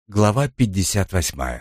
Глава 58.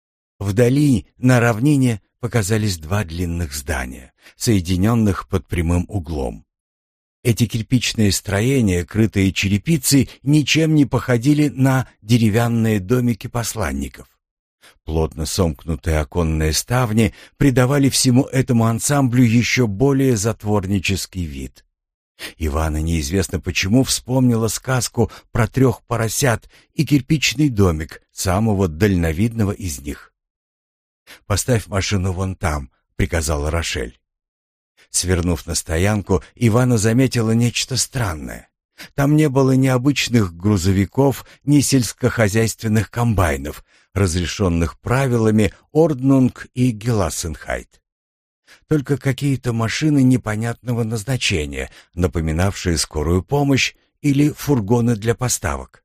Вдали, на равнине, показались два длинных здания, соединенных под прямым углом. Эти кирпичные строения, крытые черепицей, ничем не походили на деревянные домики посланников. Плотно сомкнутые оконные ставни придавали всему этому ансамблю еще более затворнический вид. Ивана неизвестно почему вспомнила сказку про 3 поросят и кирпичный домик, самого дальновидного из них. «Поставь машину вон там», — приказала Рошель. Свернув на стоянку, Ивана заметила нечто странное. Там не было ни обычных грузовиков, ни сельскохозяйственных комбайнов, разрешенных правилами Орднунг и Гелассенхайт. Только какие-то машины непонятного назначения, напоминавшие скорую помощь или фургоны для поставок.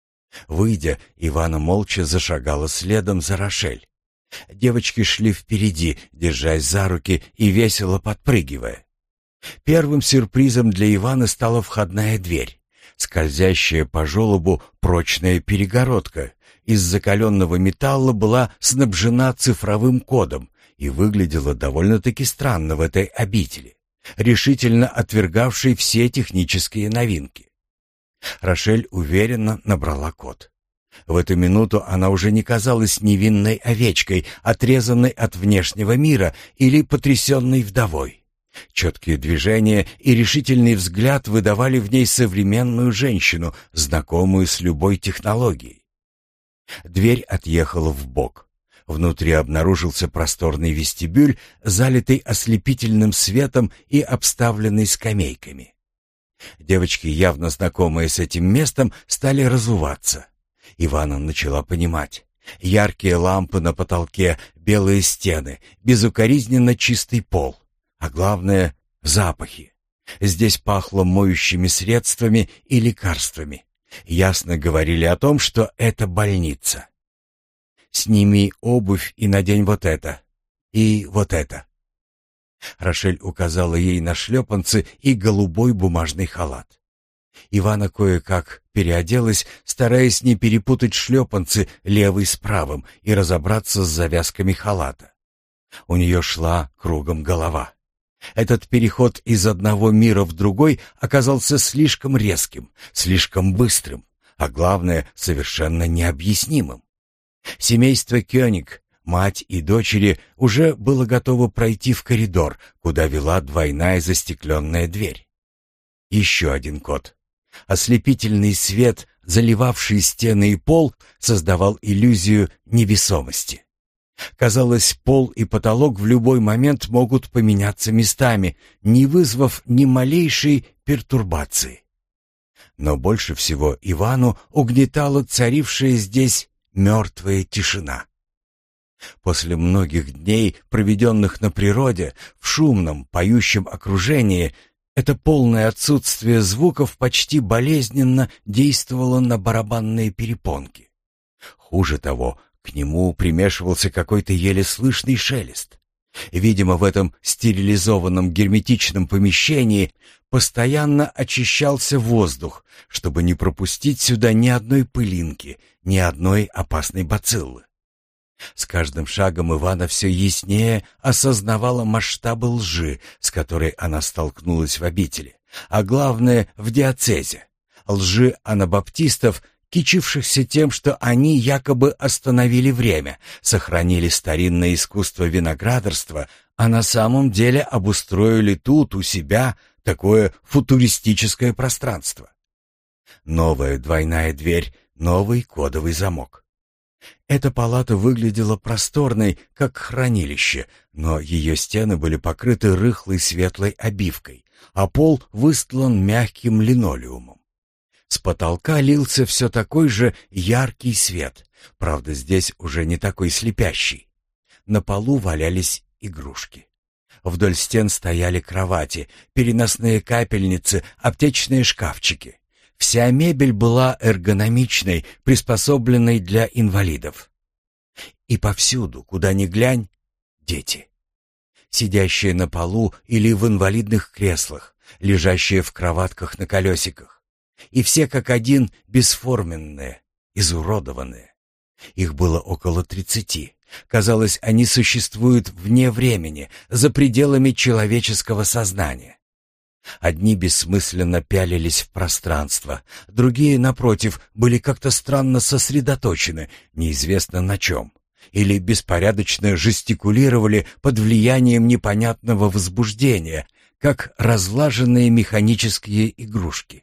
Выйдя, Ивана молча зашагала следом за Рошель. Девочки шли впереди, держась за руки и весело подпрыгивая. Первым сюрпризом для Ивана стала входная дверь. Скользящая по желобу прочная перегородка из закаленного металла была снабжена цифровым кодом и выглядела довольно-таки странно в этой обители, решительно отвергавшей все технические новинки. Рошель уверенно набрала код. В эту минуту она уже не казалась невинной овечкой, отрезанной от внешнего мира или потрясенной вдовой. Четкие движения и решительный взгляд выдавали в ней современную женщину, знакомую с любой технологией. Дверь отъехала вбок. Внутри обнаружился просторный вестибюль, залитый ослепительным светом и обставленный скамейками. Девочки, явно знакомые с этим местом, стали разуваться. Ивана начала понимать. Яркие лампы на потолке, белые стены, безукоризненно чистый пол. А главное — запахи. Здесь пахло моющими средствами и лекарствами. Ясно говорили о том, что это больница. «Сними обувь и надень вот это. И вот это». Рошель указала ей на шлепанцы и голубой бумажный халат. Ивана кое-как переоделась, стараясь не перепутать шлепанцы левый с правым и разобраться с завязками халата. У нее шла кругом голова. Этот переход из одного мира в другой оказался слишком резким, слишком быстрым, а главное, совершенно необъяснимым. Семейство Кёник, мать и дочери, уже было готово пройти в коридор, куда вела двойная застекленная дверь. Еще один код. Ослепительный свет, заливавший стены и пол, создавал иллюзию невесомости. Казалось, пол и потолок в любой момент могут поменяться местами, не вызвав ни малейшей пертурбации. Но больше всего Ивану угнетала царившая здесь мертвая тишина. После многих дней, проведенных на природе, в шумном, поющем окружении, это полное отсутствие звуков почти болезненно действовало на барабанные перепонки. Хуже того, к нему примешивался какой-то еле слышный шелест. Видимо, в этом стерилизованном герметичном помещении постоянно очищался воздух, чтобы не пропустить сюда ни одной пылинки, ни одной опасной бациллы. С каждым шагом Ивана все яснее осознавала масштабы лжи, с которой она столкнулась в обители, а главное — в диацезе. Лжи анабаптистов, кичившихся тем, что они якобы остановили время, сохранили старинное искусство виноградарства, а на самом деле обустроили тут, у себя, такое футуристическое пространство. Новая двойная дверь, новый кодовый замок. Эта палата выглядела просторной, как хранилище, но ее стены были покрыты рыхлой светлой обивкой, а пол выстлан мягким линолеумом. С потолка лился все такой же яркий свет, правда, здесь уже не такой слепящий. На полу валялись игрушки. Вдоль стен стояли кровати, переносные капельницы, аптечные шкафчики. Вся мебель была эргономичной, приспособленной для инвалидов. И повсюду, куда ни глянь, дети. Сидящие на полу или в инвалидных креслах, лежащие в кроватках на колесиках. И все как один бесформенные, изуродованные. Их было около 30. Казалось, они существуют вне времени, за пределами человеческого сознания. Одни бессмысленно пялились в пространство, другие, напротив, были как-то странно сосредоточены, неизвестно на чем, или беспорядочно жестикулировали под влиянием непонятного возбуждения, как разлаженные механические игрушки.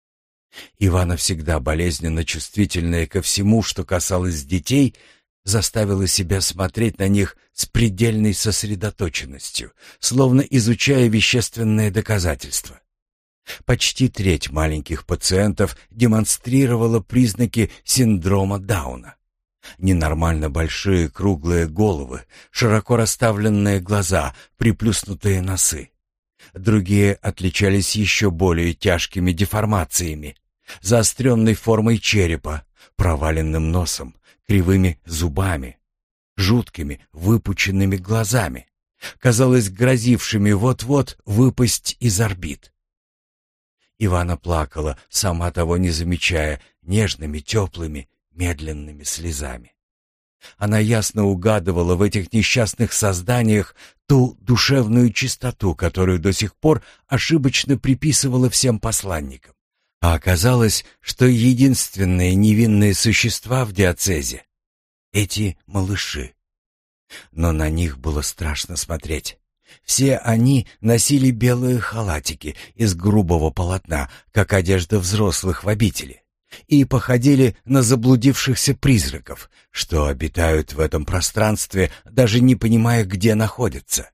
Ивана, всегда болезненно чувствительная ко всему, что касалось детей, заставила себя смотреть на них с предельной сосредоточенностью, словно изучая вещественные доказательства. Почти треть маленьких пациентов демонстрировала признаки синдрома Дауна. Ненормально большие круглые головы, широко расставленные глаза, приплюснутые носы. Другие отличались еще более тяжкими деформациями, заостренной формой черепа, проваленным носом, кривыми зубами, жуткими выпученными глазами, казалось, грозившими вот-вот выпасть из орбит. Ивана плакала, сама того не замечая, нежными, теплыми, медленными слезами. Она ясно угадывала в этих несчастных созданиях ту душевную чистоту, которую до сих пор ошибочно приписывала всем посланникам. А оказалось, что единственные невинные существа в диацезе — эти малыши. Но на них было страшно смотреть. Все они носили белые халатики из грубого полотна, как одежда взрослых в обители, и походили на заблудившихся призраков, что обитают в этом пространстве, даже не понимая, где находятся.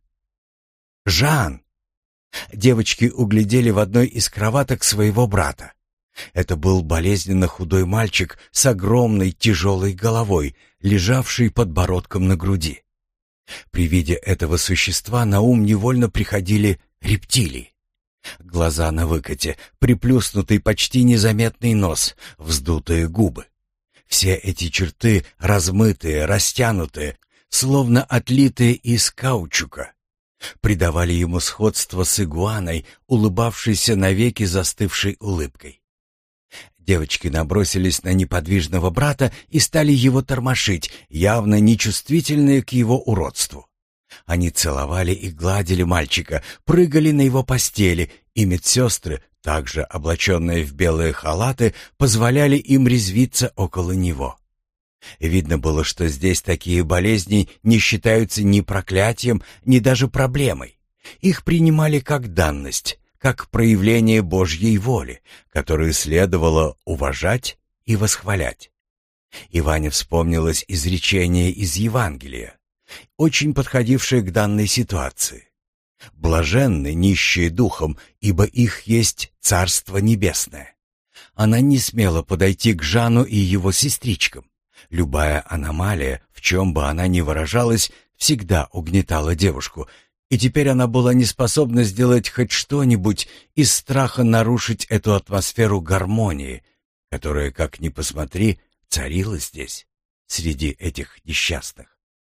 «Жан!» Девочки углядели в одной из кроваток своего брата. Это был болезненно худой мальчик с огромной тяжелой головой, лежавший подбородком на груди. При виде этого существа на ум невольно приходили рептилии. Глаза на выкате, приплюснутый почти незаметный нос, вздутые губы. Все эти черты, размытые, растянутые, словно отлитые из каучука, придавали ему сходство с игуаной, улыбавшейся навеки застывшей улыбкой. Девочки набросились на неподвижного брата и стали его тормошить, явно нечувствительные к его уродству. Они целовали и гладили мальчика, прыгали на его постели, и медсестры, также облаченные в белые халаты, позволяли им резвиться около него. Видно было, что здесь такие болезни не считаются ни проклятием, ни даже проблемой. Их принимали как данность, как проявление Божьей воли, которую следовало уважать и восхвалять. Иване вспомнилось изречение из Евангелия, очень подходившее к данной ситуации. «Блаженны нищие духом, ибо их есть Царство Небесное». Она не смела подойти к Жану и его сестричкам. Любая аномалия, в чем бы она ни выражалась, всегда угнетала девушку, и теперь она была не способна сделать хоть что-нибудь из страха нарушить эту атмосферу гармонии, которая, как ни посмотри, царила здесь, среди этих несчастных.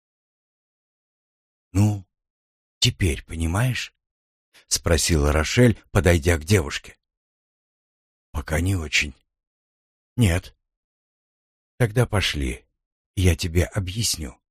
«Ну, теперь понимаешь?» — спросила Рошель, подойдя к девушке. «Пока не очень». «Нет». «Тогда пошли, я тебе объясню».